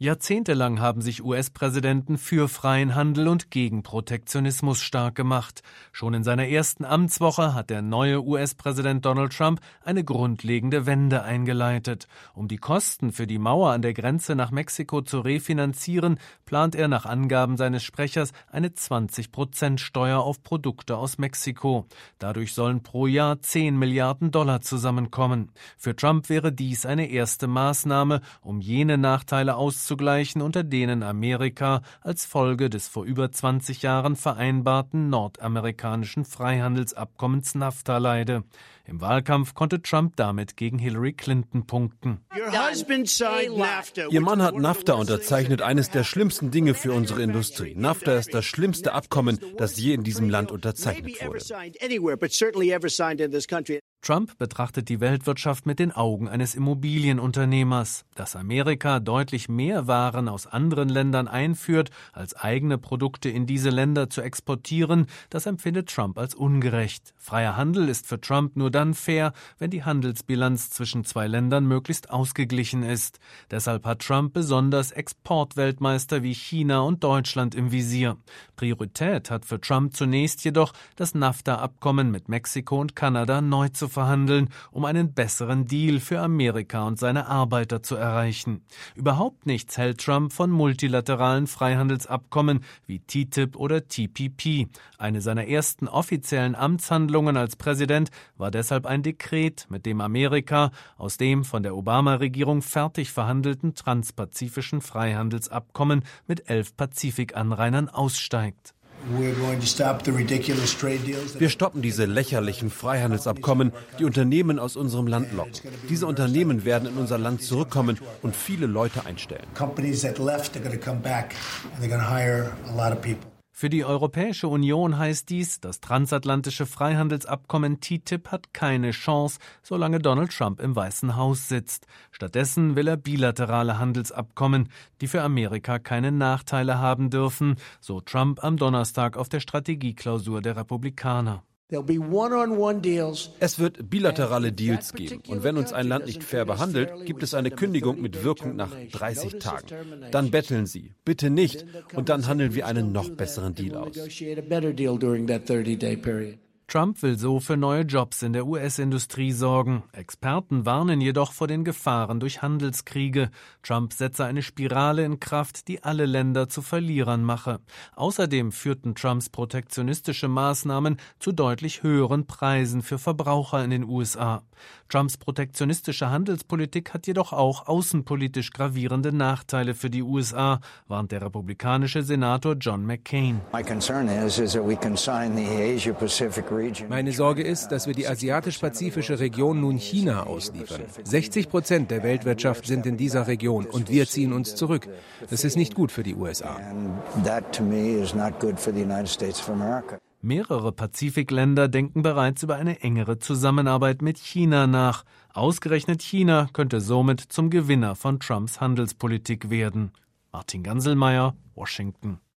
Jahrzehntelang haben sich US-Präsidenten für freien Handel und gegen Protektionismus stark gemacht. Schon in seiner ersten Amtswoche hat der neue US-Präsident Donald Trump eine grundlegende Wende eingeleitet. Um die Kosten für die Mauer an der Grenze nach Mexiko zu refinanzieren, plant er nach Angaben seines Sprechers eine 20% Steuer auf Produkte aus Mexiko. Dadurch sollen pro Jahr 10 Milliarden Dollar zusammenkommen. Für Trump wäre dies eine erste Maßnahme, um jene Nachteile auszugleichen, unter denen Amerika als Folge des vor über 20 Jahren vereinbarten nordamerikanischen Freihandelsabkommens NAFTA leide. Im Wahlkampf konnte Trump damit gegen Hillary Clinton punkten. Ihr Mann hat NAFTA unterzeichnet, eines der schlimmsten Dinge für unsere Industrie. NAFTA ist das schlimmste Abkommen, das je in diesem Land unterzeichnet wurde. Trump betrachtet die Weltwirtschaft mit den Augen eines Immobilienunternehmers. Dass Amerika deutlich mehr Waren aus anderen Ländern einführt, als eigene Produkte in diese Länder zu exportieren, das empfindet Trump als ungerecht. Freier Handel ist für Trump nur dann fair, wenn die Handelsbilanz zwischen zwei Ländern möglichst ausgeglichen ist. Deshalb hat Trump besonders Exportweltmeister wie China und Deutschland im Visier. Priorität hat für Trump zunächst jedoch, das NAFTA-Abkommen mit Mexiko und Kanada neu zu verhandeln, um einen besseren Deal für Amerika und seine Arbeiter zu erreichen. Überhaupt nichts hält Trump von multilateralen Freihandelsabkommen wie TTIP oder TPP. Eine seiner ersten offiziellen Amtshandlungen als Präsident war deshalb ein Dekret, mit dem Amerika aus dem von der Obama-Regierung fertig verhandelten transpazifischen Freihandelsabkommen mit 11 Pazifikanrainern aussteigt. Wir stoppen diese lächerlichen Freihandelsabkommen, die Unternehmen aus unserem Land locken. Diese Unternehmen werden in unser Land zurückkommen und viele Leute einstellen. Für die Europäische Union heißt dies, das transatlantische Freihandelsabkommen TTIP hat keine Chance, solange Donald Trump im Weißen Haus sitzt. Stattdessen will er bilaterale Handelsabkommen, die für Amerika keine Nachteile haben dürfen, so Trump am Donnerstag auf der Strategieklausur der Republikaner. Es wird bilaterale Deals geben. Und wenn uns ein Land nicht fair behandelt, gibt es eine Kündigung mit Wirkung nach 30 Tagen. Dann betteln Sie, bitte nicht. Und dann handeln wir einen noch besseren Deal aus. Trump will so für neue Jobs in der US-Industrie sorgen. Experten warnen jedoch vor den Gefahren durch Handelskriege. Trump setze eine Spirale in Kraft, die alle Länder zu Verlierern mache. Außerdem führten Trumps protektionistische Maßnahmen zu deutlich höheren Preisen für Verbraucher in den USA. Trumps protektionistische Handelspolitik hat jedoch auch außenpolitisch gravierende Nachteile für die USA, warnt der republikanische Senator John McCain. Meine Sorge ist, dass wir die asiatisch-pazifische Region nun China ausliefern. 60% der Weltwirtschaft sind in dieser Region und wir ziehen uns zurück. Das ist nicht gut für die USA. Mehrere Pazifikländer denken bereits über eine engere Zusammenarbeit mit China nach. Ausgerechnet China könnte somit zum Gewinner von Trumps Handelspolitik werden. Martin Ganselmeier, Washington.